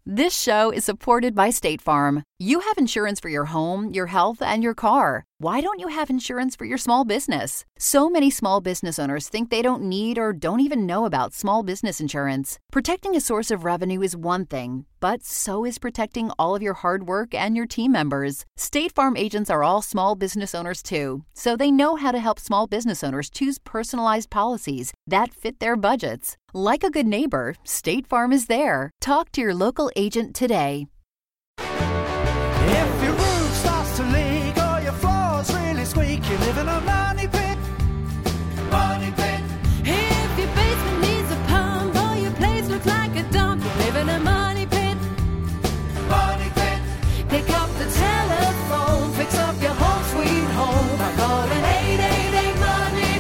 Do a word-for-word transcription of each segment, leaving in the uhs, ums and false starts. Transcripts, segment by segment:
This show is supported by State Farm. You have insurance for your home, your health, and your car. Why don't you have insurance for your small business? So many small business owners think they don't need or don't even know about small business insurance. Protecting a source of revenue is one thing, but so is protecting all of your hard work and your team members. State Farm agents are all small business owners too, so they know how to help small business owners choose personalized policies that fit their budgets. Like a good neighbor, State Farm is there. Talk to your local agent today. If your roof starts to leak or your floor's really squeak, you live in a money pit. Money pit. If your basement needs a pump or your place looks like a dump, you live in a money pit. Money pit. Pick up the telephone, fix up your home sweet home by calling eight eight eight money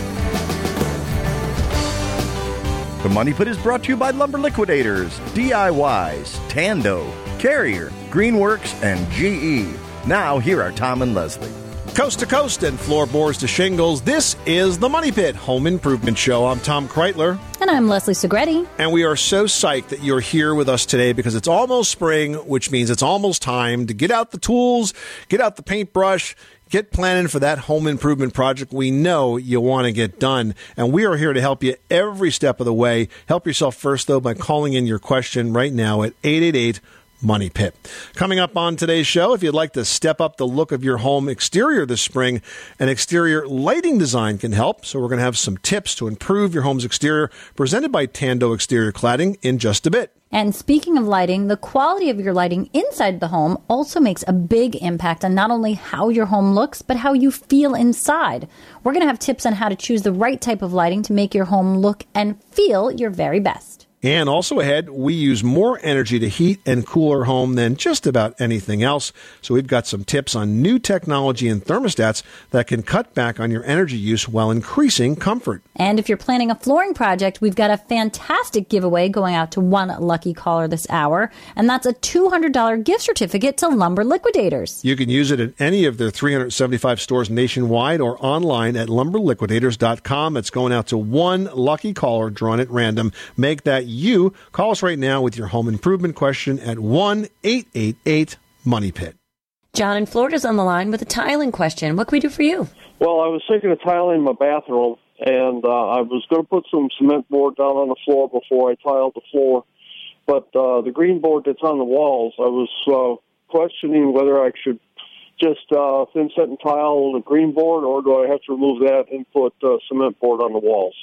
pit. The Money Pit is brought to you by Lumber Liquidators, D I Ys, Tando, Carrier, Greenworks, and G E. Now, here are Tom and Leslie. Coast to coast and floorboards to shingles, this is the Money Pit Home Improvement Show. I'm Tom Kreitler. And I'm Leslie Segretti. And we are so psyched that you're here with us today because it's almost spring, which means it's almost time to get out the tools, get out the paintbrush, get planning for that home improvement project we know you want to get done. And we are here to help you every step of the way. Help yourself first, though, by calling in your question right now at eight eight eight Money Pit. Coming up on today's show, if you'd like to step up the look of your home exterior this spring, an exterior lighting design can help. So we're going to have some tips to improve your home's exterior presented by Tando Exterior Cladding in just a bit. And speaking of lighting, the quality of your lighting inside the home also makes a big impact on not only how your home looks, but how you feel inside. We're going to have tips on how to choose the right type of lighting to make your home look and feel your very best. And also ahead, we use more energy to heat and cool our home than just about anything else. So we've got some tips on new technology and thermostats that can cut back on your energy use while increasing comfort. And if you're planning a flooring project, we've got a fantastic giveaway going out to one lucky caller this hour. And that's a two hundred dollars gift certificate to Lumber Liquidators. You can use it at any of their three hundred seventy-five stores nationwide or online at lumber liquidators dot com. It's going out to one lucky caller drawn at random. Make that you. Call us right now with your home improvement question at one eight eight eight Money Pit. John in Florida's on the line with a tiling question. What can we do for you? Well, I was thinking of tiling my bathroom, and uh, I was going to put some cement board down on the floor before I tiled the floor. But uh, the green board that's on the walls, I was uh, questioning whether I should just uh, thin set and tile the green board, or do I have to remove that and put uh, cement board on the walls?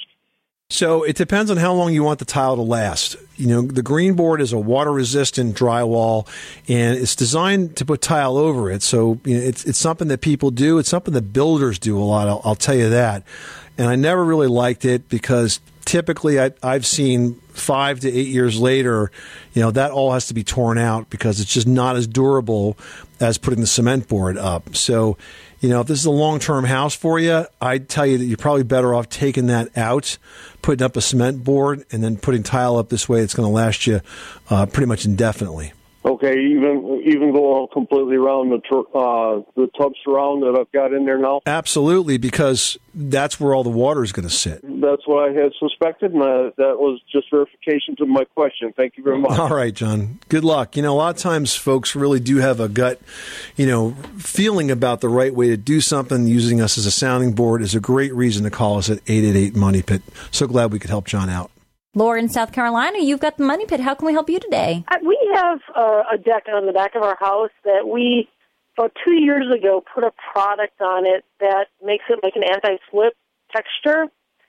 So it depends on how long you want the tile to last. You know, the green board is a water-resistant drywall, and it's designed to put tile over it. So you know, it's it's something that people do. It's something that builders do a lot. I'll, I'll tell you that. And I never really liked it because typically I, I've seen five to eight years later, you know, that all has to be torn out because it's just not as durable as putting the cement board up. So, you know, if this is a long-term house for you, I'd tell you that you're probably better off taking that out, putting up a cement board, and then putting tile up this way. It's going to last you uh, pretty much indefinitely. Okay, even even go completely around the tr- uh, the tub surround that I've got in there now? Absolutely, because that's where all the water is going to sit. That's what I had suspected, and I, that was just verification to my question. Thank you very much. All right, John. Good luck. You know, a lot of times folks really do have a gut, you know, feeling about the right way to do something. Using us as a sounding board is a great reason to call us at eight eight eight Money Pit. So glad we could help John out. Laura in South Carolina, you've got the Money Pit. How can we help you today? We have uh, a deck on the back of our house that we, about two years ago, put a product on it that makes it like an anti-slip texture.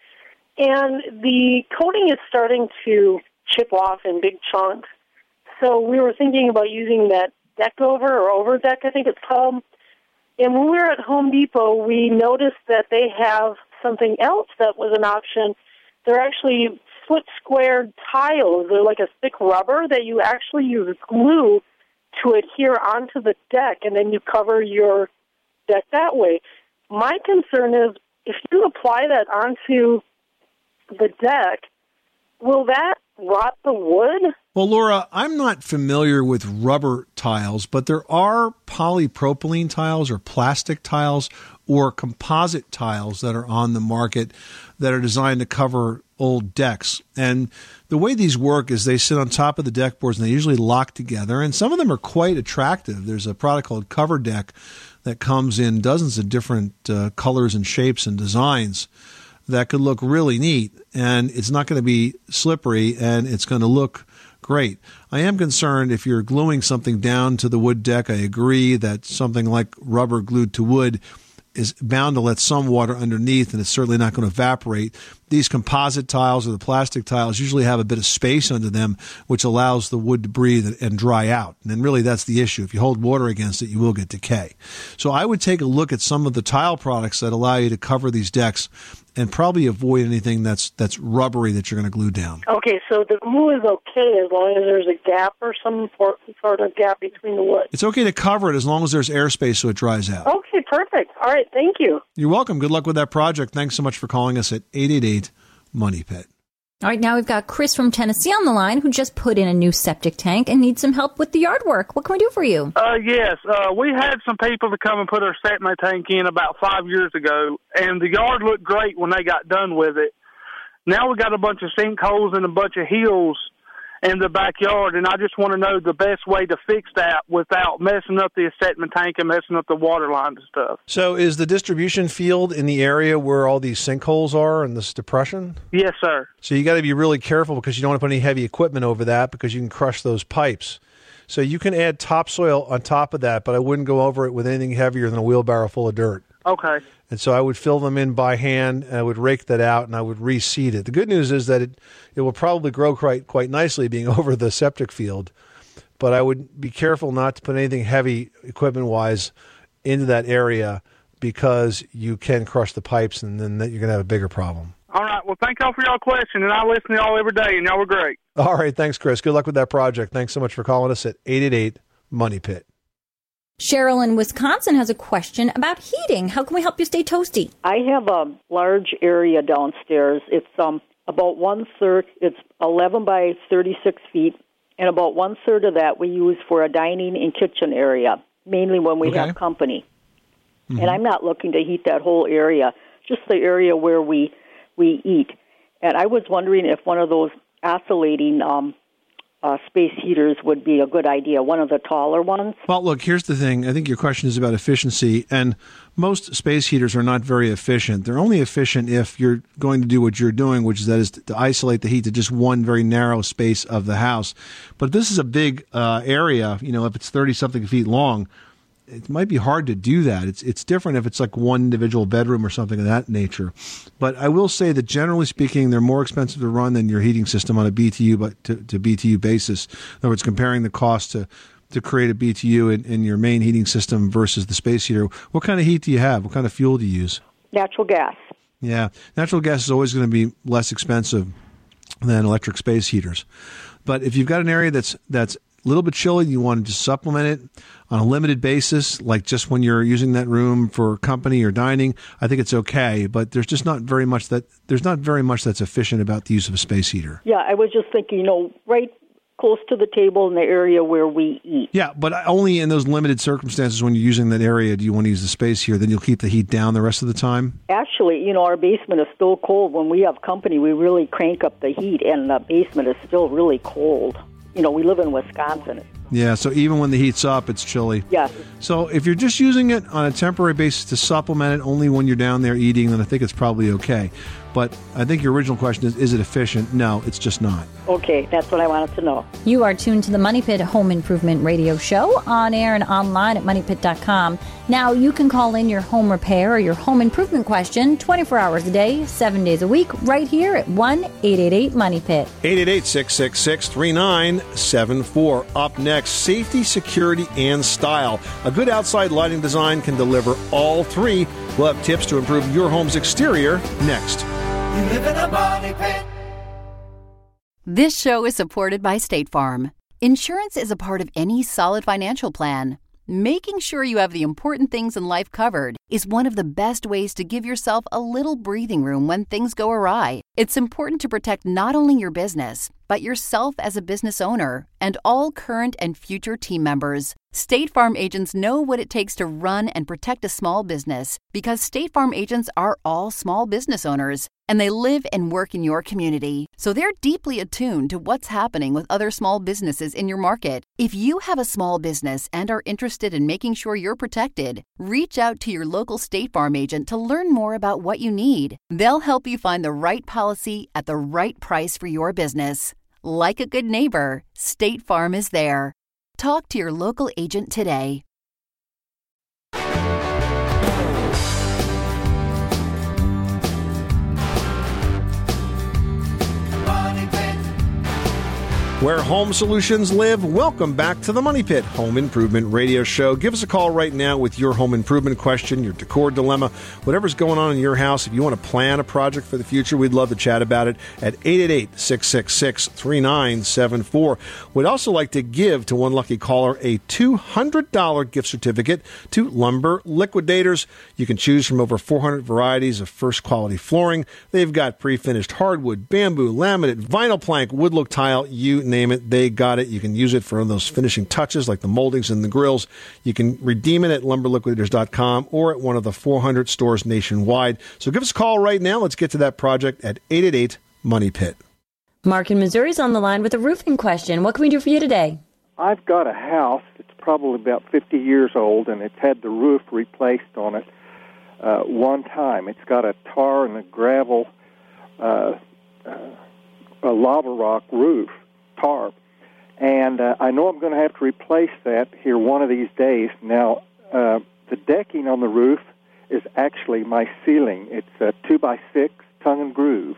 And the coating is starting to chip off in big chunks. So we were thinking about using that deck over, or over deck, I think it's called. And when we were at Home Depot, we noticed that they have something else that was an option. They're actually foot squared tiles. They're like a thick rubber that you actually use glue to adhere onto the deck, and then you cover your deck that way. My concern is if you apply that onto the deck, will that rot the wood? Well, Laura, I'm not familiar with rubber tiles, but there are polypropylene tiles or plastic tiles or composite tiles that are on the market that are designed to cover old decks. And the way these work is they sit on top of the deck boards and they usually lock together. And some of them are quite attractive. There's a product called Cover Deck that comes in dozens of different uh, colors and shapes and designs that could look really neat. And it's not going to be slippery and it's going to look great. I am concerned if you're gluing something down to the wood deck. I agree that something like rubber glued to wood is bound to let some water underneath, and it's certainly not going to evaporate. These composite tiles or the plastic tiles usually have a bit of space under them, which allows the wood to breathe and dry out. And then really that's the issue. If you hold water against it, you will get decay. So I would take a look at some of the tile products that allow you to cover these decks and probably avoid anything that's that's rubbery that you're going to glue down. Okay, so the glue is okay as long as there's a gap or some sort of gap between the wood. It's okay to cover it as long as there's airspace so it dries out. Okay, perfect. All right, thank you. You're welcome. Good luck with that project. Thanks so much for calling us at eight eight eight, money pit. All right, now we've got Chris from Tennessee on the line who just put in a new septic tank and needs some help with the yard work. What can we do for you? Uh, yes, uh, we had some people to come and put our septic tank in about five years ago, and the yard looked great when they got done with it. Now we got a bunch of sinkholes and a bunch of hills in the backyard, and I just want to know the best way to fix that without messing up the septic tank and messing up the water lines and stuff. So is the distribution field in the area where all these sinkholes are and this depression? Yes, sir. So you got to be really careful because you don't want to put any heavy equipment over that because you can crush those pipes. So you can add topsoil on top of that, but I wouldn't go over it with anything heavier than a wheelbarrow full of dirt. Okay. And so I would fill them in by hand, and I would rake that out, and I would reseed it. The good news is that it, it will probably grow quite, quite nicely being over the septic field, but I would be careful not to put anything heavy equipment-wise into that area because you can crush the pipes, and then you're going to have a bigger problem. All right. Well, thank y'all for y'all question, and I listen to y'all every day, and y'all were great. All right. Thanks, Chris. Good luck with that project. Thanks so much for calling us at eight eight eight, money pit. Cheryl in Wisconsin has a question about heating. How can we help you stay toasty? I have a large area downstairs. It's um about one third. It's eleven by thirty-six feet, and about one third of that we use for a dining and kitchen area, mainly when we Okay. have company. Mm-hmm. And I'm not looking to heat that whole area, just the area where we we eat. And I was wondering if one of those oscillating um, uh, space heaters would be a good idea, one of the taller ones. Well, look, here's the thing. I think your question is about efficiency, and most space heaters are not very efficient. They're only efficient if you're going to do what you're doing, which is that is to isolate the heat to just one very narrow space of the house. But if this is a big uh, area, you know, if it's thirty-something feet long, it might be hard to do that. It's it's different if it's like one individual bedroom or something of that nature. But I will say that generally speaking, they're more expensive to run than your heating system on a B T U but to, to B T U basis. In other words, comparing the cost to, to create a B T U in, in your main heating system versus the space heater. What kind of heat do you have? What kind of fuel do you use? Natural gas. Yeah, natural gas is always going to be less expensive than electric space heaters. But if you've got an area that's that's a little bit chilly, you want to just supplement it on a limited basis, like just when you're using that room for company or dining, I think it's okay. But there's just not very much that there's not very much that's efficient about the use of a space heater. Yeah, I was just thinking, you know, right close to the table in the area where we eat. Yeah, but only in those limited circumstances when you're using that area do you want to use the space heater. Then you'll keep the heat down the rest of the time. Actually, you know, our basement is still cold. When we have company, we really crank up the heat, and the basement is still really cold. You know, we live in Wisconsin. Yeah, so even when the heat's up, it's chilly. Yes. So if you're just using it on a temporary basis to supplement it only when you're down there eating, then I think it's probably okay. But I think your original question is, is it efficient? No, it's just not. Okay, that's what I wanted to know. You are tuned to the Money Pit Home Improvement Radio Show, on air and online at money pit dot com. Now, you can call in your home repair or your home improvement question twenty-four hours a day, seven days a week, right here at one eight eight eight money pit. eight eight eight, six six six, three nine seven four. Up next, safety, security, and style. A good outside lighting design can deliver all three. We'll have tips to improve your home's exterior next. You live in a money pit. This show is supported by State Farm. Insurance is a part of any solid financial plan. Making sure you have the important things in life covered is one of the best ways to give yourself a little breathing room when things go awry. It's important to protect not only your business, but yourself as a business owner and all current and future team members. State Farm agents know what it takes to run and protect a small business because State Farm agents are all small business owners. And they live and work in your community, so they're deeply attuned to what's happening with other small businesses in your market. If you have a small business and are interested in making sure you're protected, reach out to your local State Farm agent to learn more about what you need. They'll help you find the right policy at the right price for your business. Like a good neighbor, State Farm is there. Talk to your local agent today. Where home solutions live, welcome back to the Money Pit Home Improvement Radio Show. Give us a call right now with your home improvement question, your decor dilemma, whatever's going on in your house. If you want to plan a project for the future, we'd love to chat about it at eight eight eight, six six six, three nine seven four. We'd also like to give to one lucky caller a two hundred dollars gift certificate to Lumber Liquidators. You can choose from over four hundred varieties of first-quality flooring. They've got pre-finished hardwood, bamboo, laminate, vinyl plank, wood look tile, you name it, they got it. You can use it for those finishing touches like the moldings and the grills. You can redeem it at lumber liquidators dot com or at one of the four hundred stores nationwide. So give us a call right now. Let's get to that project at eight eight eight, money pit. Mark in Missouri is on the line with a roofing question. What can we do for you today? I've got a house that's probably about fifty years old, and it's had the roof replaced on it uh, one time. It's got a tar and a gravel, uh, uh, a lava rock roof. Tarp, and uh, I know I'm going to have to replace that here one of these days. Now, uh, the decking on the roof is actually my ceiling. It's a two by six tongue and groove,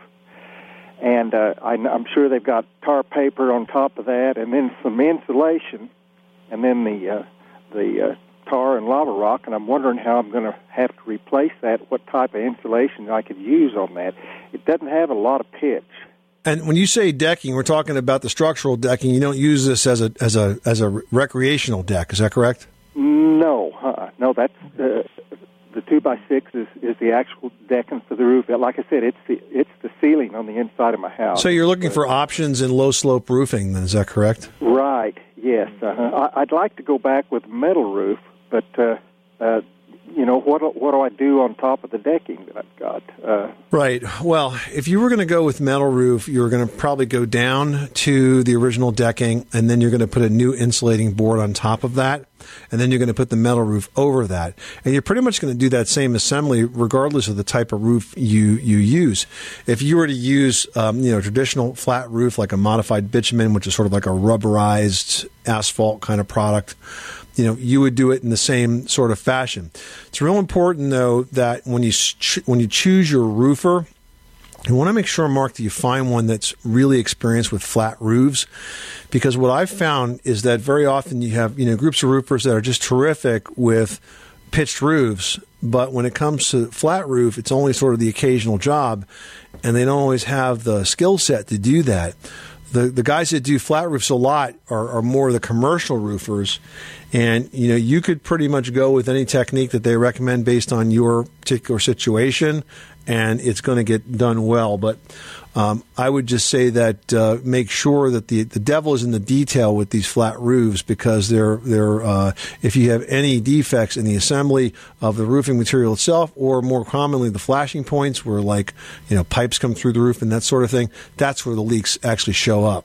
and uh, I, I'm sure they've got tar paper on top of that, and then some insulation, and then the uh, the uh, tar and lava rock. And I'm wondering how I'm going to have to replace that. What type of insulation I could use on that? It doesn't have a lot of pitch. And when you say decking, we're talking about the structural decking. You don't use this as a as a as a recreational deck. Is that correct? No, uh, no. That's uh, the two by six is, is the actual decking for the roof. Like I said, it's the it's the ceiling on the inside of my house. So you're looking for options in low slope roofing. Then is that correct? Right. Yes. Uh-huh. I, I'd like to go back with metal roof, but uh, uh, you know, what what do I do on top of the decking that I've got? Uh, right. Well, if you were going to go with metal roof, you were going to probably go down to the original decking, and then you're going to put a new insulating board on top of that, and then you're going to put the metal roof over that. And you're pretty much going to do that same assembly regardless of the type of roof you, you use. If you were to use, um, you know, traditional flat roof like a modified bitumen, which is sort of like a rubberized asphalt kind of product, you know, you would do it in the same sort of fashion. It's real important, though, that when you ch- when you choose your roofer, you want to make sure, Mark, that you find one that's really experienced with flat roofs, because what I've found is that very often you have, you know, groups of roofers that are just terrific with pitched roofs, but when it comes to flat roof, it's only sort of the occasional job, and they don't always have the skill set to do that. The the guys that do flat roofs a lot are, are more the commercial roofers, and you know you could pretty much go with any technique that they recommend based on your particular situation, and it's going to get done well. But um, I would just say that uh, make sure that the the devil is in the detail with these flat roofs, because they're they're uh, if you have any defects in the assembly of the roofing material itself, or more commonly the flashing points where like you know pipes come through the roof and that sort of thing, that's where the leaks actually show up.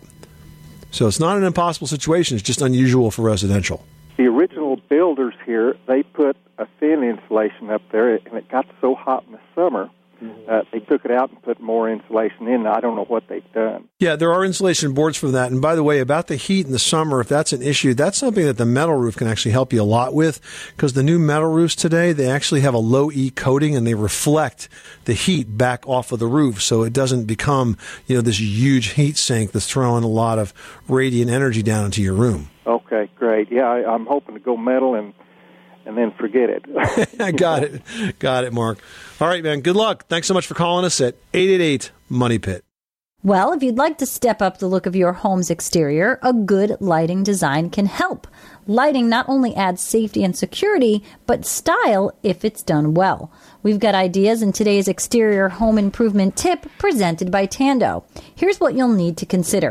So it's not an impossible situation; it's just unusual for residential. The original builders here, they put a thin insulation up there, and it got so hot in the summer. Uh, they took it out and put more insulation in. I don't know what they've done. Yeah, there are insulation boards for that. And by the way, about the heat in the summer, if that's an issue, that's something that the metal roof can actually help you a lot with, because the new metal roofs today, they actually have a low E coating, and they reflect the heat back off of the roof, so it doesn't become, you know, this huge heat sink that's throwing a lot of radiant energy down into your room. Okay, great. Yeah, I, I'm hoping to go metal and and then forget it. I got it. Got it, Mark. All right, man. Good luck. Thanks so much for calling us at eight eight eight, money pit. Well, if you'd like to step up the look of your home's exterior, a good lighting design can help. Lighting not only adds safety and security, but style if it's done well. We've got ideas in today's exterior home improvement tip presented by Tando. Here's what you'll need to consider.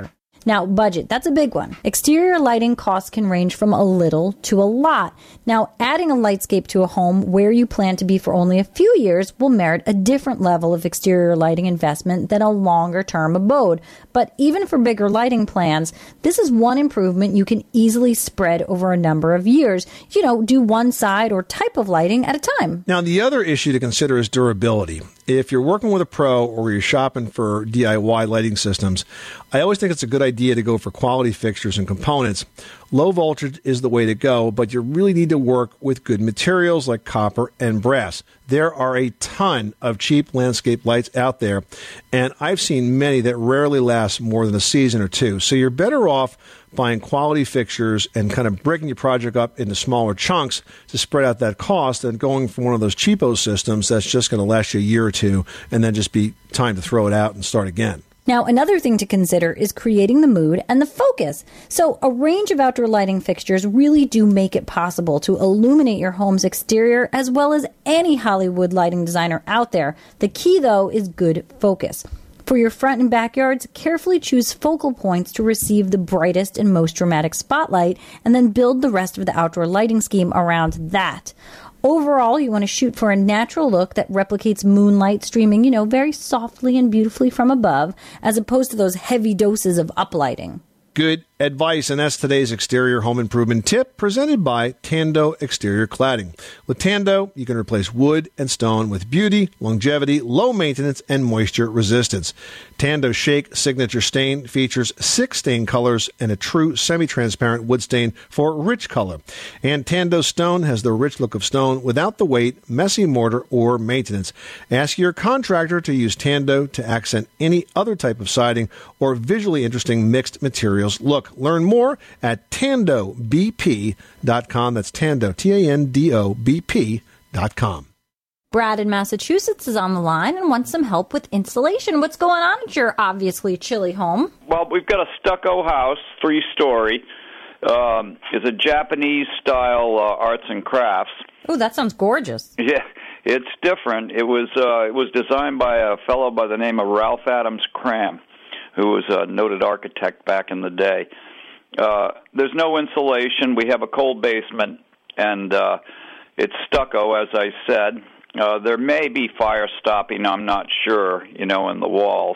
Now, budget, that's a big one. Exterior lighting costs can range from a little to a lot. Now, adding a lightscape to a home where you plan to be for only a few years will merit a different level of exterior lighting investment than a longer-term abode. But even for bigger lighting plans, this is one improvement you can easily spread over a number of years. You know, do one side or type of lighting at a time. Now, the other issue to consider is durability. If you're working with a pro or you're shopping for D I Y lighting systems, I always think it's a good idea to go for quality fixtures and components. Low voltage is the way to go, but you really need to work with good materials like copper and brass. There are a ton of cheap landscape lights out there, and I've seen many that rarely last more than a season or two. So you're better off buying quality fixtures and kind of breaking your project up into smaller chunks to spread out that cost than going for one of those cheapo systems that's just going to last you a year or two and then just be time to throw it out and start again. Now, another thing to consider is creating the mood and the focus. So a range of outdoor lighting fixtures really do make it possible to illuminate your home's exterior as well as any Hollywood lighting designer out there. The key, though, is good focus. For your front and backyards, carefully choose focal points to receive the brightest and most dramatic spotlight, and then build the rest of the outdoor lighting scheme around that. Overall, you want to shoot for a natural look that replicates moonlight streaming, you know, very softly and beautifully from above, as opposed to those heavy doses of uplighting. Good advice, and that's today's exterior home improvement tip presented by Tando Exterior Cladding. With Tando, you can replace wood and stone with beauty, longevity, low maintenance, and moisture resistance. Tando Shake Signature Stain features six stain colors and a true semi-transparent wood stain for rich color. And Tando Stone has the rich look of stone without the weight, messy mortar, or maintenance. Ask your contractor to use Tando to accent any other type of siding or visually interesting mixed materials look. Learn more at tando b p dot com. That's Tando, T A N D O B P dot com. Brad in Massachusetts is on the line and wants some help with insulation. What's going on at your obviously chilly home? Well, we've got a stucco house, three-story. Um, it's a Japanese-style uh, arts and crafts. Oh, that sounds gorgeous. Yeah, it's different. It was uh, it was designed by a fellow by the name of Ralph Adams Cram, who was a noted architect back in the day. Uh, there's no insulation. We have a cold basement, and uh, it's stucco, as I said. Uh, there may be fire stopping, I'm not sure, you know, in the walls,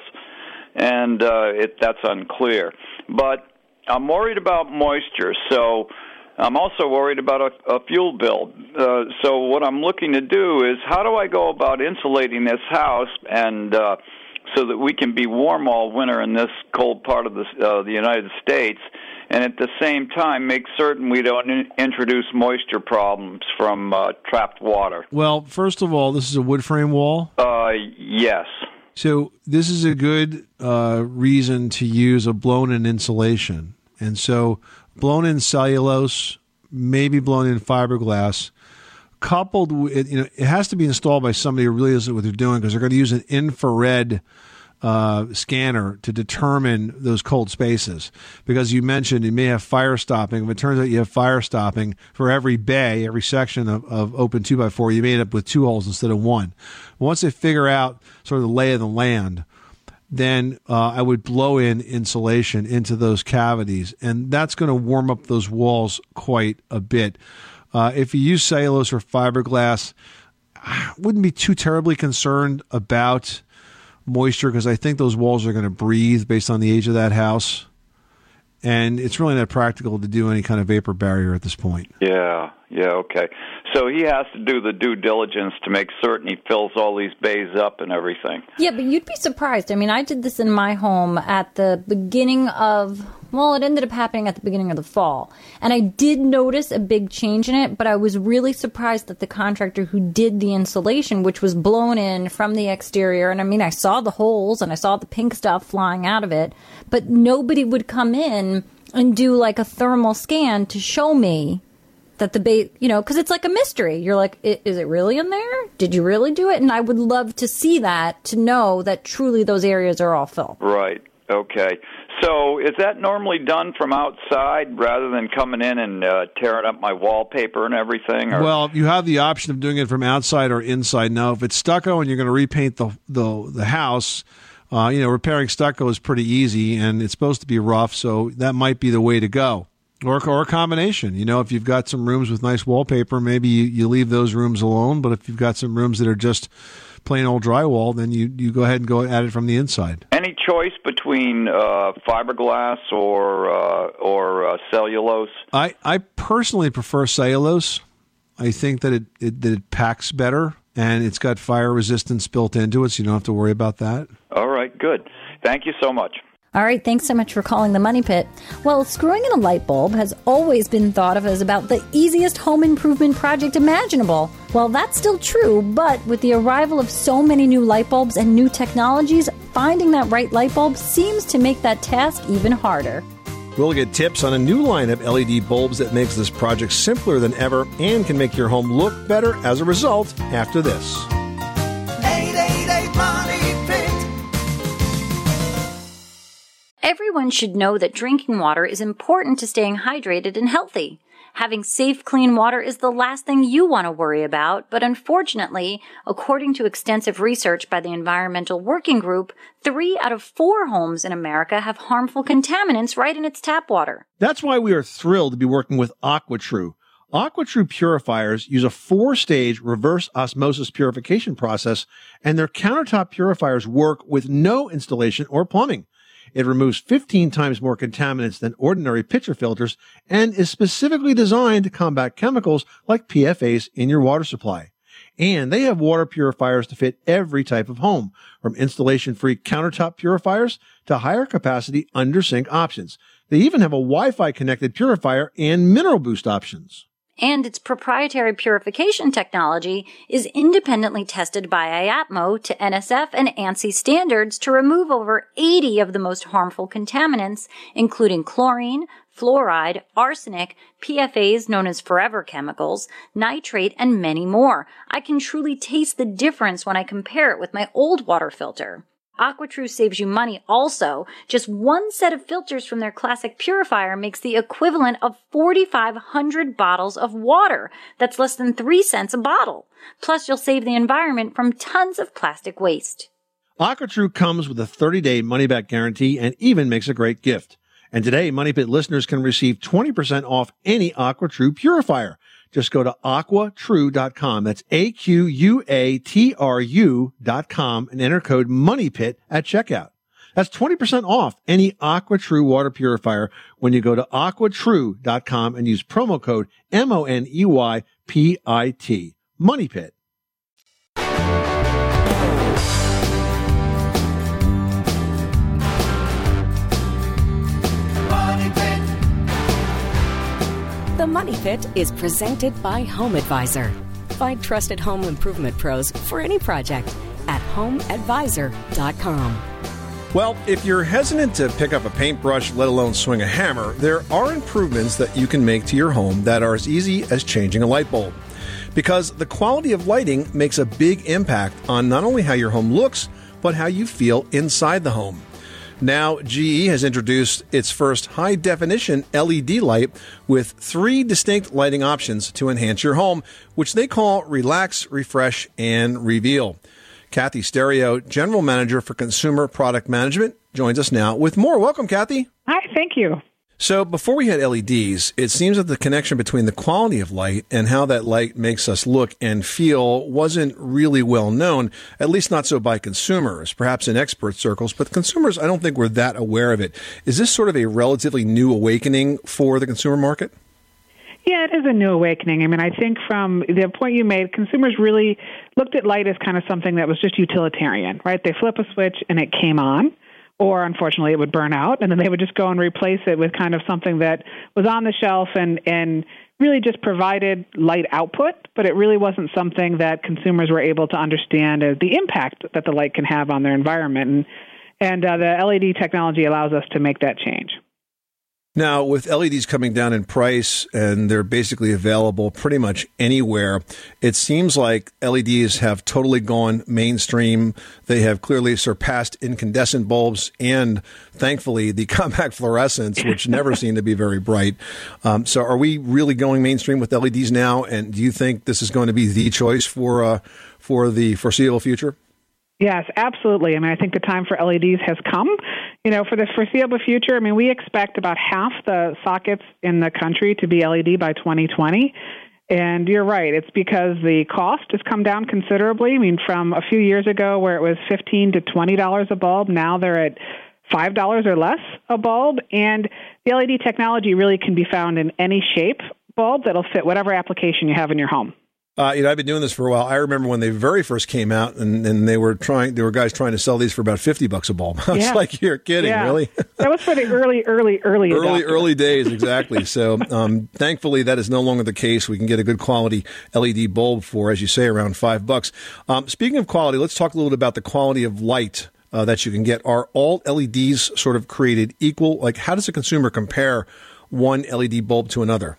and uh, it, that's unclear. But I'm worried about moisture, so I'm also worried about a, a fuel bill. Uh, so what I'm looking to do is, how do I go about insulating this house and uh, so that we can be warm all winter in this cold part of the, uh, the United States, and at the same time make certain we don't in- introduce moisture problems from uh, trapped water? Well, first of all, this is a wood frame wall? Uh, yes. So this is a good uh, reason to use a blown-in insulation. And so blown-in cellulose, maybe blown-in fiberglass, coupled with, you know, it has to be installed by somebody who really knows what they're doing, because they're going to use an infrared uh, scanner to determine those cold spaces. Because you mentioned you may have fire stopping. If it turns out you have fire stopping for every bay, every section of, of open two by four, you may end up with two holes instead of one. Once they figure out sort of the lay of the land, then uh, I would blow in insulation into those cavities, and that's going to warm up those walls quite a bit. Uh, if you use cellulose or fiberglass, I wouldn't be too terribly concerned about moisture, because I think those walls are going to breathe based on the age of that house. And it's really not practical to do any kind of vapor barrier at this point. Yeah, yeah, okay. So he has to do the due diligence to make certain he fills all these bays up and everything. Yeah, but you'd be surprised. I mean, I did this in my home at the beginning of, well, it ended up happening at the beginning of the fall. And I did notice a big change in it, but I was really surprised that the contractor who did the insulation, which was blown in from the exterior, and I mean, I saw the holes and I saw the pink stuff flying out of it, but nobody would come in and do like a thermal scan to show me that the bait, you know, because it's like a mystery. You're like, is it really in there? Did you really do it? And I would love to see that, to know that truly those areas are all filled. Right. Okay. So is that normally done from outside rather than coming in and uh, tearing up my wallpaper and everything? Or? Well, you have the option of doing it from outside or inside. Now, if it's stucco and you're going to repaint the the, the house, uh, you know, repairing stucco is pretty easy, and it's supposed to be rough, so that might be the way to go. Or, or a combination. You know, if you've got some rooms with nice wallpaper, maybe you, you leave those rooms alone. But if you've got some rooms that are just plain old drywall, then you, you go ahead and go at it from the inside. Any choice between uh, fiberglass or uh, or uh, cellulose? I, I personally prefer cellulose. I think that it, it that it packs better, and it's got fire resistance built into it, so you don't have to worry about that. All right, good. Thank you so much. All right, thanks so much for calling the Money Pit. Well, screwing in a light bulb has always been thought of as about the easiest home improvement project imaginable. Well, that's still true, but with the arrival of so many new light bulbs and new technologies, finding that right light bulb seems to make that task even harder. We'll get tips on a new line of L E D bulbs that makes this project simpler than ever and can make your home look better as a result after this. eight eight eight Money Pit. Everyone should know that drinking water is important to staying hydrated and healthy. Having safe, clean water is the last thing you want to worry about, but unfortunately, according to extensive research by the Environmental Working Group, three out of four homes in America have harmful contaminants right in its tap water. That's why we are thrilled to be working with AquaTrue. AquaTrue purifiers use a four-stage reverse osmosis purification process, and their countertop purifiers work with no installation or plumbing. It removes fifteen times more contaminants than ordinary pitcher filters and is specifically designed to combat chemicals like P F As in your water supply. And they have water purifiers to fit every type of home, from installation-free countertop purifiers to higher capacity under-sink options. They even have a Wi-Fi connected purifier and mineral boost options. And its proprietary purification technology is independently tested by I A T M O to N S F and ANSI standards to remove over eighty of the most harmful contaminants, including chlorine, fluoride, arsenic, P F As known as forever chemicals, nitrate, and many more. I can truly taste the difference when I compare it with my old water filter. AquaTrue saves you money also. Just one set of filters from their classic purifier makes the equivalent of forty-five hundred bottles of water. That's less than three cents a bottle. Plus, you'll save the environment from tons of plastic waste. AquaTrue comes with a thirty-day money-back guarantee and even makes a great gift. And today, Money Pit listeners can receive twenty percent off any AquaTrue purifier. Just go to aqua true dot com. That's A Q U A T R U dot com and enter code MONEYPIT at checkout. That's twenty percent off any AquaTrue water purifier when you go to aqua true dot com and use promo code M O N E Y P I T. MONEYPIT. The Money Pit is presented by Home Advisor. Find trusted home improvement pros for any project at home advisor dot com. Well, if you're hesitant to pick up a paintbrush, let alone swing a hammer, there are improvements that you can make to your home that are as easy as changing a light bulb. Because the quality of lighting makes a big impact on not only how your home looks, but how you feel inside the home. Now, G E has introduced its first high-definition L E D light with three distinct lighting options to enhance your home, which they call Relax, Refresh, and Reveal. Kathy Stereo, General Manager for Consumer Product Management, joins us now with more. Welcome, Kathy. Hi, thank you. So before we had L E Ds, it seems that the connection between the quality of light and how that light makes us look and feel wasn't really well known, at least not so by consumers, perhaps in expert circles, but consumers, I don't think were that aware of it. Is this sort of a relatively new awakening for the consumer market? Yeah, it is a new awakening. I mean, I think from the point you made, consumers really looked at light as kind of something that was just utilitarian, right? They flip a switch and it came on. Or, unfortunately, it would burn out, and then they would just go and replace it with kind of something that was on the shelf and, and really just provided light output, but it really wasn't something that consumers were able to understand as the impact that the light can have on their environment. And, and uh, the L E D technology allows us to make that change. Now, with L E Ds coming down in price and they're basically available pretty much anywhere, it seems like L E Ds have totally gone mainstream. They have clearly surpassed incandescent bulbs and, thankfully, the compact fluorescents, which never seem to be very bright. Um, so are we really going mainstream with L E Ds now? And do you think this is going to be the choice for uh, for the foreseeable future? Yes, absolutely. I mean, I think the time for L E Ds has come. You know, for the foreseeable future, I mean, we expect about half the sockets in the country to be L E D by twenty twenty. And you're right. It's because the cost has come down considerably. I mean, from a few years ago where it was fifteen to twenty dollars a bulb, now they're at five dollars or less a bulb. And the L E D technology really can be found in any shape bulb that'll fit whatever application you have in your home. Uh, you know, I've been doing this for a while. I remember when they very first came out, and, and they were trying. There were guys trying to sell these for about fifty bucks a bulb. I was yeah. like, "You're kidding, yeah. really?" That was for the early, early, early, early, adopter. early days, exactly. So, um, thankfully, that is no longer the case. We can get a good quality L E D bulb for, as you say, around five bucks. Um, speaking of quality, let's talk a little bit about the quality of light uh, that you can get. Are all L E Ds sort of created equal? Like, how does a consumer compare one L E D bulb to another?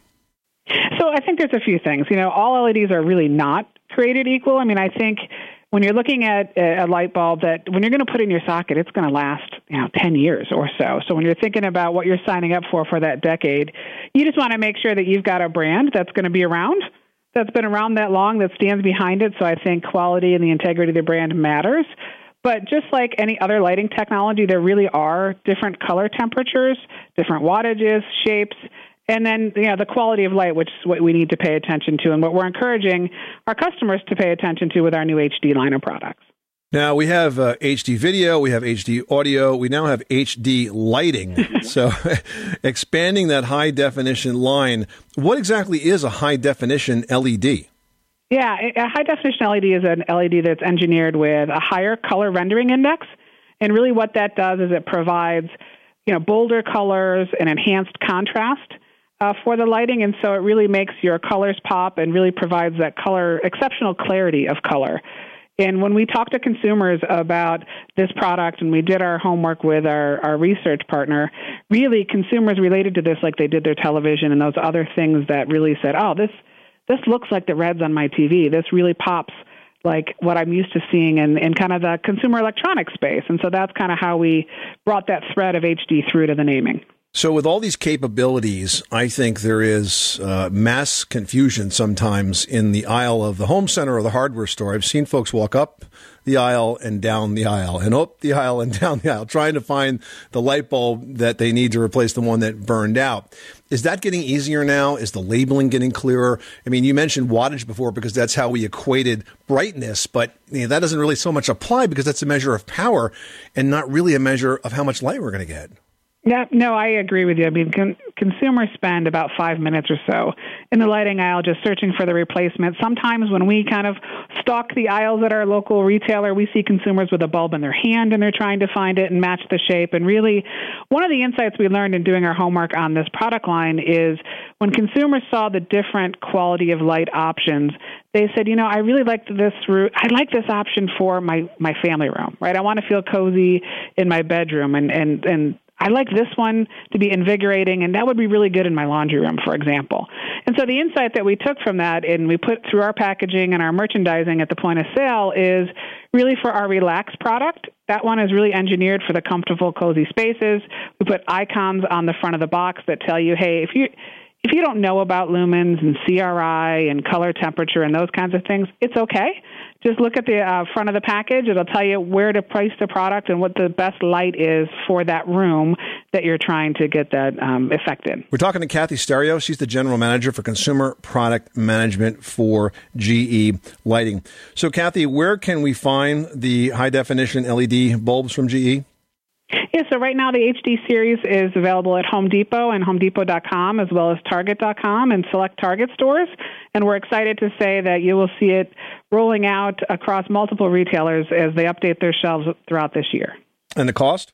So, I think there's a few things. You know, all L E Ds are really not created equal. I mean, I think when you're looking at a light bulb that when you're going to put in your socket, it's going to last, you know, ten years or so. So when you're thinking about what you're signing up for for that decade, you just want to make sure that you've got a brand that's going to be around, that's been around that long, that stands behind it. So I think quality and the integrity of the brand matters. But just like any other lighting technology, there really are different color temperatures, different wattages, shapes, and then, you know, the quality of light, which is what we need to pay attention to and what we're encouraging our customers to pay attention to with our new H D line of products. Now, we have uh, H D video, we have H D audio, we now have H D lighting. So expanding that high-definition line, what exactly is a high-definition L E D? Yeah, a high-definition L E D is an L E D that's engineered with a higher color rendering index. And really what that does is it provides, you know, bolder colors and enhanced contrast Uh, for the lighting, and so it really makes your colors pop and really provides that color, exceptional clarity of color. And when we talk to consumers about this product, and we did our homework with our, our research partner, really consumers related to this like they did their television and those other things that really said, oh, this this looks like the reds on my T V. This really pops like what I'm used to seeing in, in kind of the consumer electronics space. And so that's kind of how we brought that thread of H D through to the naming. So with all these capabilities, I think there is uh, mass confusion sometimes in the aisle of the home center or the hardware store. I've seen folks walk up the aisle and down the aisle and up the aisle and down the aisle trying to find the light bulb that they need to replace the one that burned out. Is that getting easier now? Is the labeling getting clearer? I mean, you mentioned wattage before because that's how we equated brightness, but you know, that doesn't really so much apply because that's a measure of power and not really a measure of how much light we're going to get. Yeah, no, I agree with you. I mean, con- consumers spend about five minutes or so in the lighting aisle just searching for the replacement. Sometimes when we kind of stalk the aisles at our local retailer, we see consumers with a bulb in their hand and they're trying to find it and match the shape. And really, one of the insights we learned in doing our homework on this product line is when consumers saw the different quality of light options, they said, you know, I really like this route. I like this option for my, my family room, right? I want to feel cozy in my bedroom, and, and, and I like this one to be invigorating, and that would be really good in my laundry room, for example. And so the insight that we took from that and we put through our packaging and our merchandising at the point of sale is really for our Relax product. That one is really engineered for the comfortable, cozy spaces. We put icons on the front of the box that tell you, hey, if you if you don't know about lumens and C R I and color temperature and those kinds of things, it's okay. Just look at the uh, front of the package. It'll tell you where to price the product and what the best light is for that room that you're trying to get that um, effect in. We're talking to Kathy Stereo. She's the General Manager for Consumer Product Management for G E Lighting. So, Kathy, where can we find the high-definition L E D bulbs from G E? Yeah, so right now the H D series is available at Home Depot and home depot dot com as well as target dot com and select Target stores. And we're excited to say that you will see it rolling out across multiple retailers as they update their shelves throughout this year. And the cost?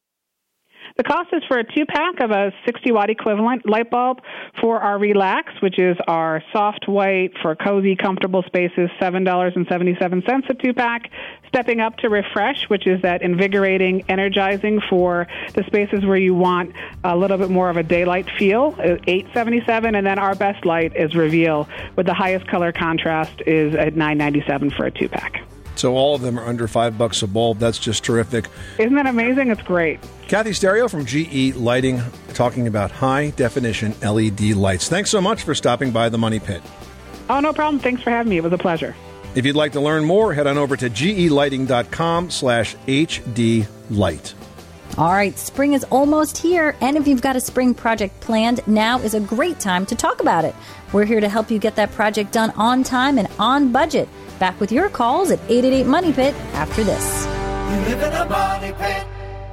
The cost is for a two-pack of a sixty watt equivalent light bulb for our Relax, which is our soft white for cozy, comfortable spaces, seven dollars and seventy-seven cents a two-pack. Stepping up to Refresh, which is that invigorating, energizing for the spaces where you want a little bit more of a daylight feel, eight seventy-seven. And then our best light is Reveal, with the highest color contrast is at nine ninety-seven for a two-pack. So all of them are under five bucks a bulb. That's just terrific. Isn't that amazing? It's great. Kathy Stereo from G E Lighting talking about high-definition L E D lights. Thanks so much for stopping by the Money Pit. Oh, no problem. Thanks for having me. It was a pleasure. If you'd like to learn more, head on over to gelighting.com slash hdlight. All right, spring is almost here, and if you've got a spring project planned, now is a great time to talk about it. We're here to help you get that project done on time and on budget. Back with your calls at eight eight eight Money Pit after this. You live in a money pit.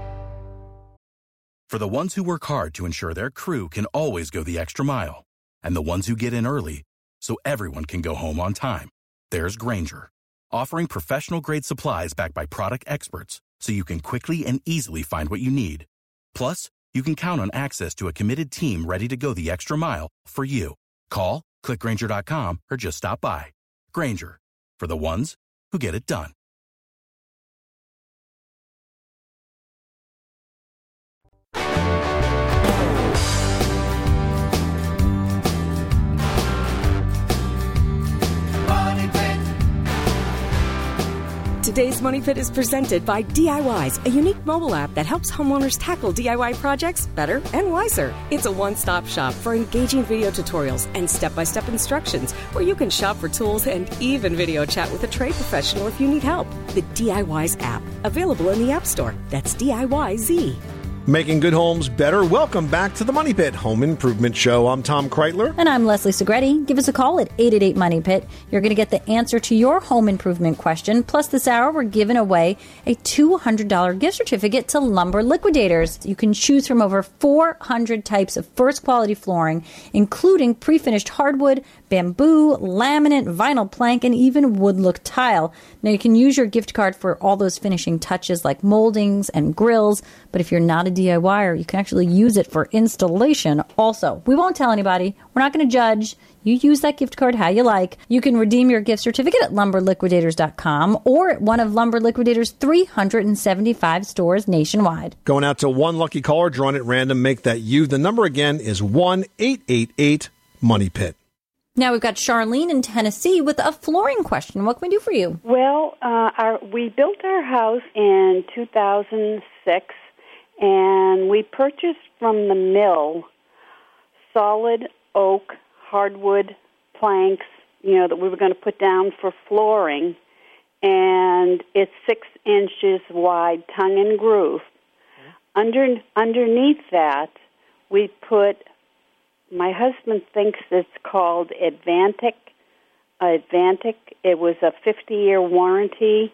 For the ones who work hard to ensure their crew can always go the extra mile, and the ones who get in early so everyone can go home on time, there's Grainger, offering professional-grade supplies backed by product experts so you can quickly and easily find what you need. Plus, you can count on access to a committed team ready to go the extra mile for you. Call, click Grainger dot com, or just stop by. Grainger, for the ones who get it done. Today's Money Pit is presented by D I Ys, a unique mobile app that helps homeowners tackle D I Y projects better and wiser. It's a one-stop shop for engaging video tutorials and step-by-step instructions where you can shop for tools and even video chat with a trade professional if you need help. The D I Ys app, available in the App Store. That's D I Y Z. Making good homes better. Welcome back to the Money Pit Home Improvement Show. I'm Tom Kreitler. And I'm Leslie Segretti. Give us a call at eight eight eight Money Pit. You're going to get the answer to your home improvement question. Plus, this hour, we're giving away a two hundred dollars gift certificate to Lumber Liquidators. You can choose from over four hundred types of first-quality flooring, including pre-finished hardwood, bamboo, laminate, vinyl plank, and even wood-look tile. Now, you can use your gift card for all those finishing touches like moldings and grills, but if you're not a DIYer, you can actually use it for installation also. We won't tell anybody. We're not going to judge. You use that gift card how you like. You can redeem your gift certificate at lumber liquidators dot com or at one of Lumber Liquidators' three hundred seventy-five stores nationwide. Going out to one lucky caller, drawn at random. Make that you. The number again is one eight eight eight Money Pit. Now we've got Charlene in Tennessee with a flooring question. What can we do for you? Well, uh, our, we built our house in two thousand six, and we purchased from the mill solid oak hardwood planks, you know, that we were going to put down for flooring, and it's six inches wide, tongue and groove. Mm-hmm. Under underneath that, we put, my husband thinks it's called Advantic. Advantic. It was a fifty-year warranty,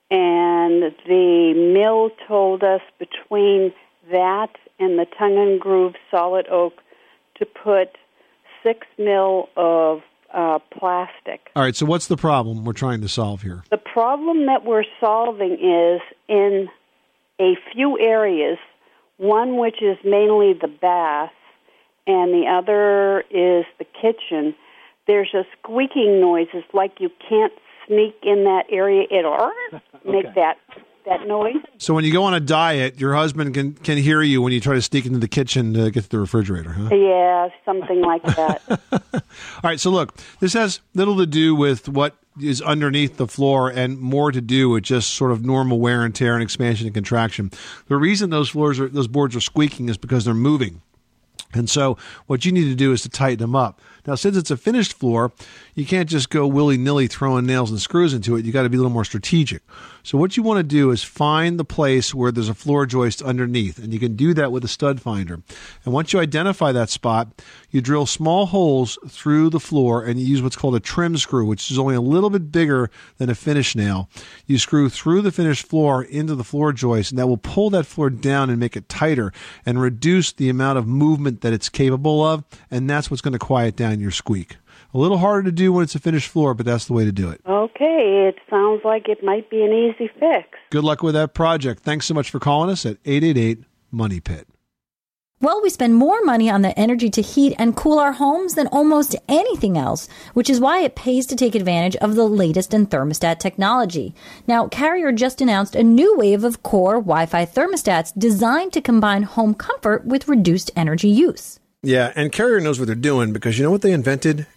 and the mill told us between that and the tongue and groove solid oak to put six mil of uh, plastic. All right, so what's the problem we're trying to solve here? The problem that we're solving is in a few areas, one which is mainly the bath, and the other is the kitchen. There's a squeaking noise. It's like you can't sneak in that area. It'll make that that noise. So when you go on a diet, your husband can, can hear you when you try to sneak into the kitchen to get to the refrigerator, huh? Yeah, something like that. All right, so look, this has little to do with what is underneath the floor and more to do with just sort of normal wear and tear and expansion and contraction. The reason those floors are, those boards are squeaking is because they're moving. And so what you need to do is to tighten them up. Now, since it's a finished floor, you can't just go willy-nilly throwing nails and screws into it. You got to be a little more strategic. So what you want to do is find the place where there's a floor joist underneath, and you can do that with a stud finder. And once you identify that spot, you drill small holes through the floor, and you use what's called a trim screw, which is only a little bit bigger than a finish nail. You screw through the finished floor into the floor joist, and that will pull that floor down and make it tighter and reduce the amount of movement that it's capable of, and that's what's going to quiet down your squeak. A little harder to do when it's a finished floor, but that's the way to do it. Okay, it sounds like it might be an easy fix. Good luck with that project. Thanks so much for calling us at eight eight eight Money Pit. Well, we spend more money on the energy to heat and cool our homes than almost anything else, which is why it pays to take advantage of the latest in thermostat technology. Now, Carrier just announced a new wave of Core Wi-Fi thermostats designed to combine home comfort with reduced energy use. Yeah, and Carrier knows what they're doing because you know what they invented?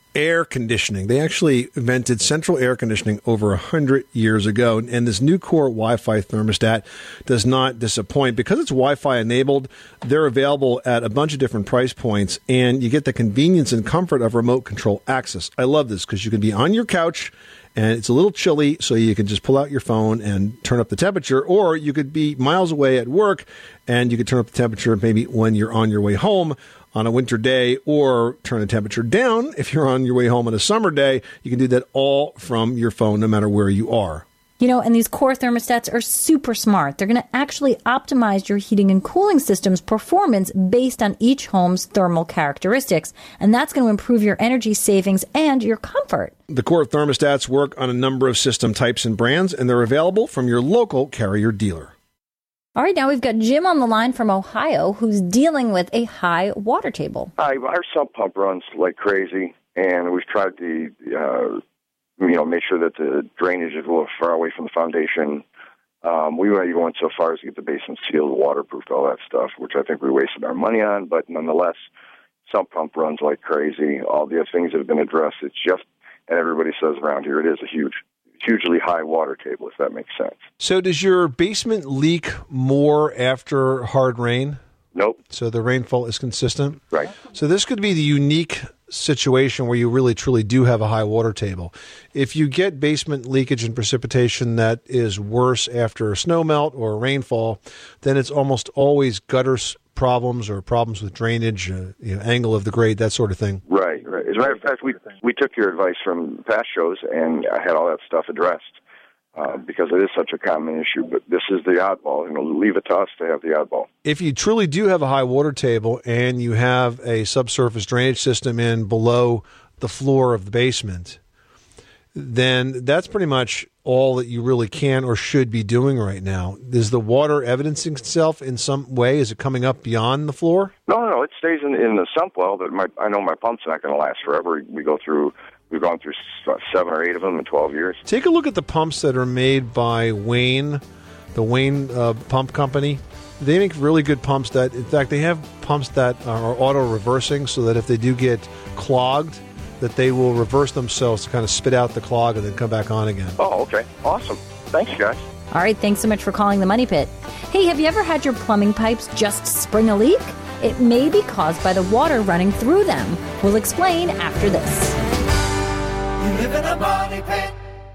air conditioning. They actually invented central air conditioning over one hundred years ago. And this NuCore Wi-Fi thermostat does not disappoint. Because it's Wi-Fi enabled, they're available at a bunch of different price points, and you get the convenience and comfort of remote control access. I love this because you can be on your couch and it's a little chilly, so you can just pull out your phone and turn up the temperature, or you could be miles away at work and you could turn up the temperature maybe when you're on your way home on a winter day, or turn the temperature down if you're on your way home on a summer day. You can do that all from your phone, no matter where you are. You know, and these Core thermostats are super smart. They're going to actually optimize your heating and cooling system's performance based on each home's thermal characteristics. And that's going to improve your energy savings and your comfort. The Core thermostats work on a number of system types and brands, and they're available from your local Carrier dealer. All right, now we've got Jim on the line from Ohio who's dealing with a high water table. Hi, our sump pump runs like crazy, and we've tried to, uh, you know, make sure that the drainage is a little far away from the foundation. Um, we might even went so far as to get the basement sealed, waterproofed, all that stuff, which I think we wasted our money on. But nonetheless, sump pump runs like crazy. All the other things have been addressed. It's just, and everybody says around here, it is a huge, hugely high water table, if that makes sense. So does your basement leak more after hard rain? Nope. So the rainfall is consistent? Right. So this could be the unique situation where you really truly do have a high water table. If you get basement leakage and precipitation that is worse after a snow melt or a rainfall, then it's almost always gutter problems or problems with drainage, uh, you know, angle of the grade, that sort of thing. Right, right. As a matter of fact, we we took your advice from past shows, and I had all that stuff addressed uh, because it is such a common issue. But this is the oddball. You know, leave it to us to have the oddball. If you truly do have a high water table and you have a subsurface drainage system in below the floor of the basement, then that's pretty much all that you really can or should be doing right now. Is the water evidencing itself in some way? Is it coming up beyond the floor? No, no, no. It stays in, in the sump well, but my, I know my pump's not going to last forever. We go through, we've gone through seven or eight of them in twelve years. Take a look at the pumps that are made by Wayne, the Wayne uh, Pump Company. They make really good pumps that, in fact, they have pumps that are auto-reversing so that if they do get clogged, that they will reverse themselves to kind of spit out the clog and then come back on again. Oh, okay. Awesome. Thanks, guys. All right, thanks so much for calling the Money Pit. Hey, have you ever had your plumbing pipes just spring a leak? It may be caused by the water running through them. We'll explain after this. You live in a money pit.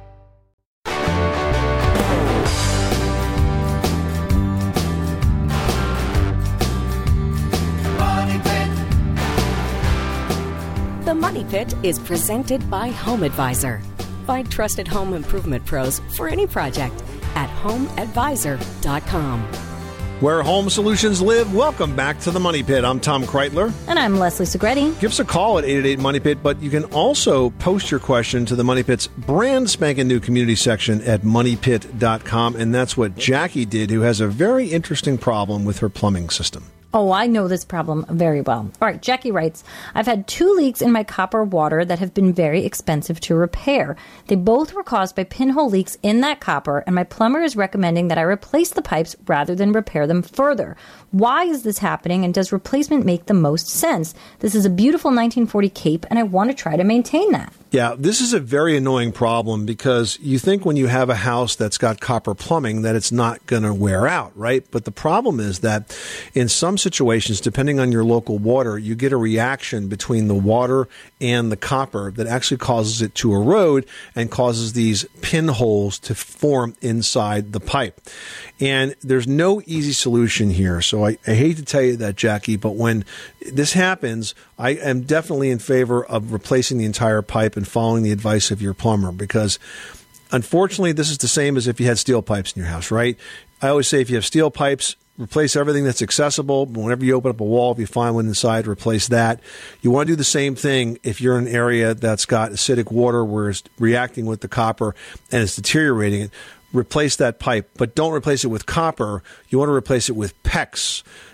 The Money Pit is presented by Home Advisor. Find trusted home improvement pros for any project at home advisor dot com. Where home solutions live, welcome back to the Money Pit. I'm Tom Kreitler. And I'm Leslie Segretti. Give us a call at eight eight eight, Money Pit, but you can also post your question to the Money Pit's brand spanking new community section at money pit dot com, and that's what Jackie did, who has a very interesting problem with her plumbing system. Oh, I know this problem very well. All right, Jackie writes, I've had two leaks in my copper water that have been very expensive to repair. They both were caused by pinhole leaks in that copper, and my plumber is recommending that I replace the pipes rather than repair them further. Why is this happening, and does replacement make the most sense? This is a beautiful nineteen forty Cape, and I want to try to maintain that. Yeah, this is a very annoying problem because you think when you have a house that's got copper plumbing that it's not going to wear out, right? But the problem is that in some situations, depending on your local water, you get a reaction between the water and the copper that actually causes it to erode and causes these pinholes to form inside the pipe. And there's no easy solution here. So I, I hate to tell you that, Jackie, but when this happens, I am definitely in favor of replacing the entire pipe and following the advice of your plumber, because unfortunately this is the same as if you had steel pipes in your house, right? I always say if you have steel pipes, replace everything that's accessible. Whenever you open up a wall, if you find one inside, replace that. You want to do the same thing if you're in an area that's got acidic water where it's reacting with the copper and it's deteriorating it. Replace that pipe, but don't replace it with copper. You want to replace it with PEX.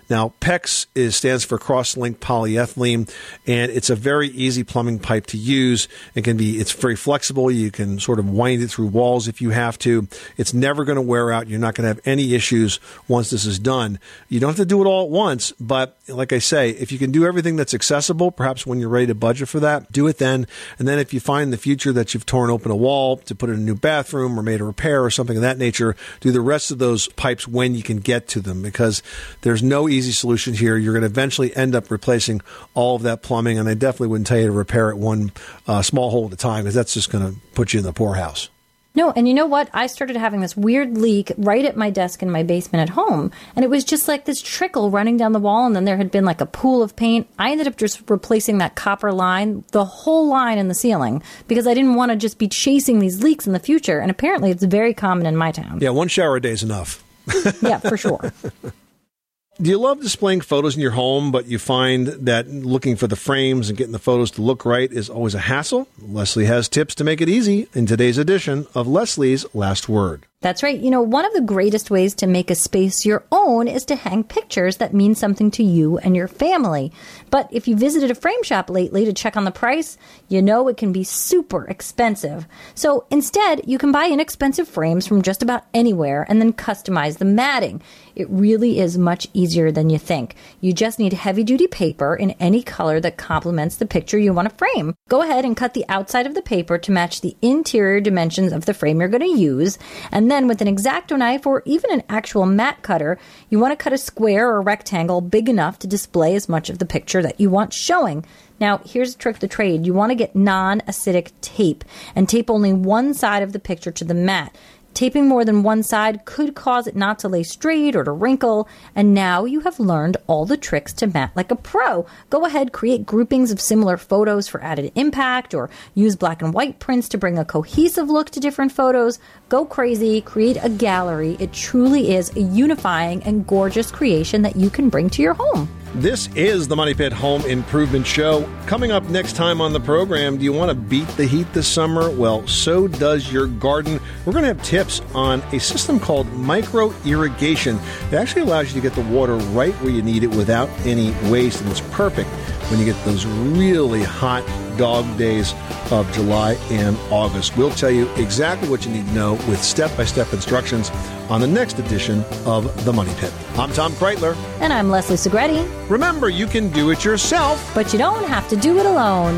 Now, PEX is, stands for cross-linked polyethylene, and it's a very easy plumbing pipe to use. It can be, it's very flexible. You can sort of wind it through walls if you have to. It's never going to wear out. You're not going to have any issues once this is done. You don't have to do it all at once, but like I say, if you can do everything that's accessible, perhaps when you're ready to budget for that, do it then. And then if you find in the future that you've torn open a wall to put in a new bathroom or made a repair or something of that nature, do the rest of those pipes when you can get to them, because there's no easy solution here. You're going to eventually end up replacing all of that plumbing, and I definitely wouldn't tell you to repair it one uh, small hole at a time, because that's just going to put you in the poorhouse. No, and you know what? I started having this weird leak right at my desk in my basement at home, and it was just like this trickle running down the wall, and then there had been like a pool of paint. I ended up just replacing that copper line, the whole line in the ceiling, because I didn't want to just be chasing these leaks in the future, and apparently it's very common in my town. Yeah, one shower a day is enough. Yeah, for sure. Do you love displaying photos in your home, but you find that looking for the frames and getting the photos to look right is always a hassle? Leslie has tips to make it easy in today's edition of Leslie's Last Word. That's right. You know, one of the greatest ways to make a space your own is to hang pictures that mean something to you and your family. But if you visited a frame shop lately to check on the price, you know it can be super expensive. So instead, you can buy inexpensive frames from just about anywhere and then customize the matting. It really is much easier than you think. You just need heavy-duty paper in any color that complements the picture you want to frame. Go ahead and cut the outside of the paper to match the interior dimensions of the frame you're going to use, and then with an X-Acto knife or even an actual mat cutter, you want to cut a square or rectangle big enough to display as much of the picture that you want showing. Now, here's a trick of the trade. You want to get non-acidic tape and tape only one side of the picture to the mat. Taping more than one side could cause it not to lay straight or to wrinkle, and now you have learned all the tricks to mat like a pro. Go ahead, create groupings of similar photos for added impact, or use black and white prints to bring a cohesive look to different photos. Go crazy, create a gallery. It truly is a unifying and gorgeous creation that you can bring to your home. This is the Money Pit Home Improvement Show. Coming up next time on the program, do you want to beat the heat this summer? Well, so does your garden. We're going to have tips on a system called micro irrigation. It actually allows you to get the water right where you need it without any waste, and it's perfect when you get those really hot dog days of July and August. We'll tell you exactly what you need to know with step-by-step instructions on the next edition of The Money Pit. I'm Tom Kreitler. And I'm Leslie Segretti. Remember, you can do it yourself, but you don't have to do it alone.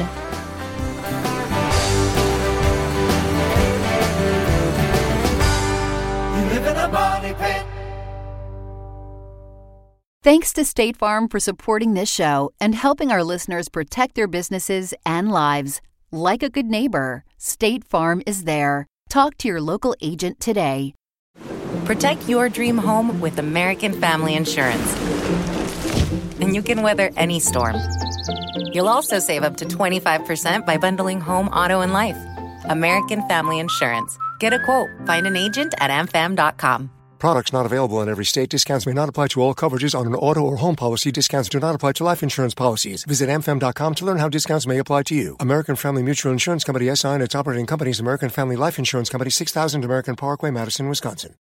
You live in a money pit. Thanks to State Farm for supporting this show and helping our listeners protect their businesses and lives. Like a good neighbor, State Farm is there. Talk to your local agent today. Protect your dream home with American Family Insurance. And you can weather any storm. You'll also save up to twenty-five percent by bundling home, auto, and life. American Family Insurance. Get a quote. Find an agent at a m fam dot com. Products not available in every state. Discounts may not apply to all coverages on an auto or home policy. Discounts do not apply to life insurance policies. Visit a m fam dot com to learn how discounts may apply to you. American Family Mutual Insurance Company, S I and its operating companies, American Family Life Insurance Company, six thousand American Parkway, Madison, Wisconsin.